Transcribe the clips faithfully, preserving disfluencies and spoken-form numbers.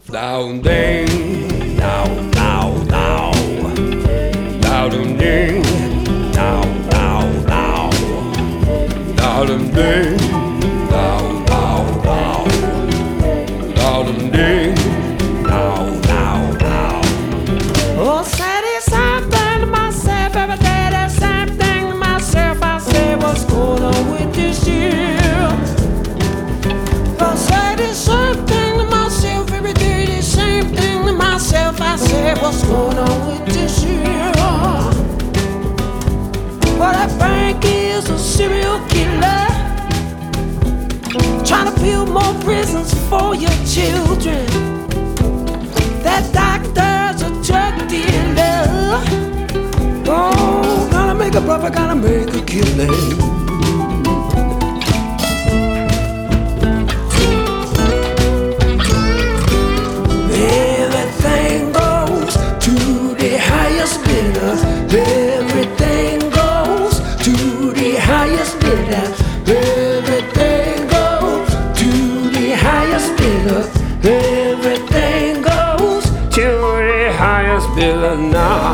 Down ding, down, down, down, down ding, down, down, down, down ding, down, down, down, down ding, down, down, down. Oh, say the same thing to myself every day, the same thing to myself. I say, what's going on with this year? I say the same thing to myself every day, the same thing to myself. I say, what's going on with this year? Well, that bank is a serial killer, trying to build more prisons for your children. That doctor's a drug dealer. Oh, gotta make a profit, gotta make a killing. Everything goes to the highest bidder. Everything goes to the highest bidder. Everything goes to the highest bidder. Everything goes To the highest bidder now.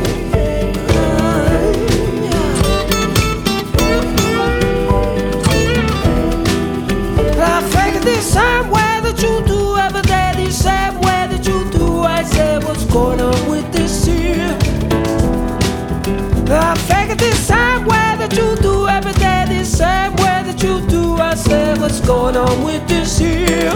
I figured the same way that you do every day, the same way that you do. I said, what's going on with this year? I figured the same way that you do every day, the same way that you do. I said, what's going on with this year?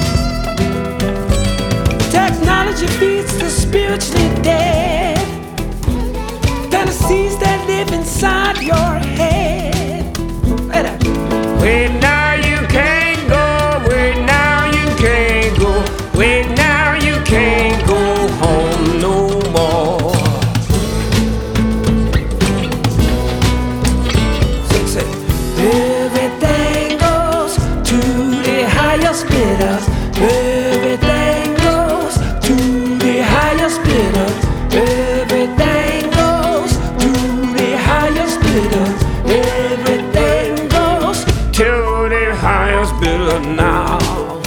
Technology feeds the spiritually dead, fantasies that live inside your head. Wait now you can't go, wait now you can't go, wait now you can't go home no more. Sing, sing. Everything goes to the highest bidder. Everything goes to the highest bidder. Everything goes to the highest bidder. Everything goes To the highest bidder now.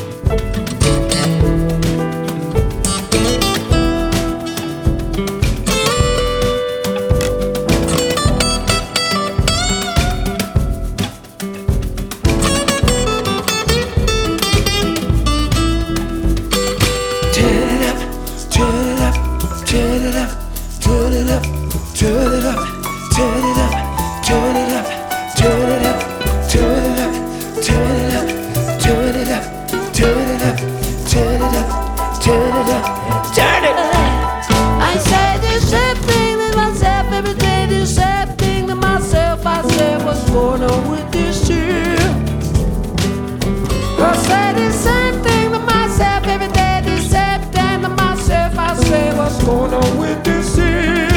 turn it up, turn it up, turn it up, turn it up, turn it up, turn it up, turn it up, turn it up, turn it up, turn it up, turn it up, turn it up, turn it up, turn it up, turn it up. I say the same thing to myself every day, the same thing to myself. I say, what's going on with this year? I say the same thing to myself every day, the same thing to myself. I say, what's going on with this year?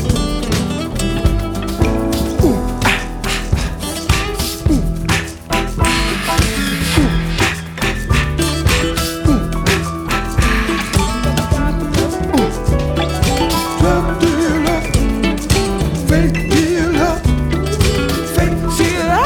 Drug dealer, fake dealer, fake dealer.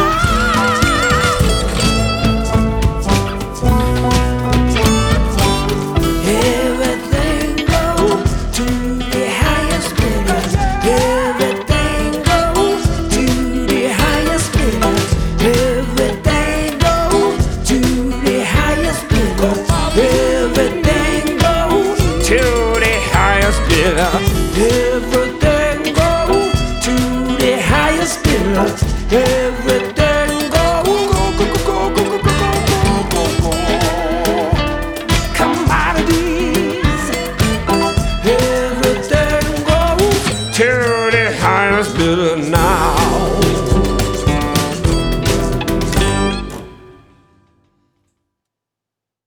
Everything goes to the highest bidder. Everything goes to the highest bidder. Everything goes to the highest bidder. Everything goes To the highest bidder. Everything goes to the highest bidder. Everything goes, go, go, go, go, go, go, go, go, go. Commodities. Everything goes To the highest bidder now.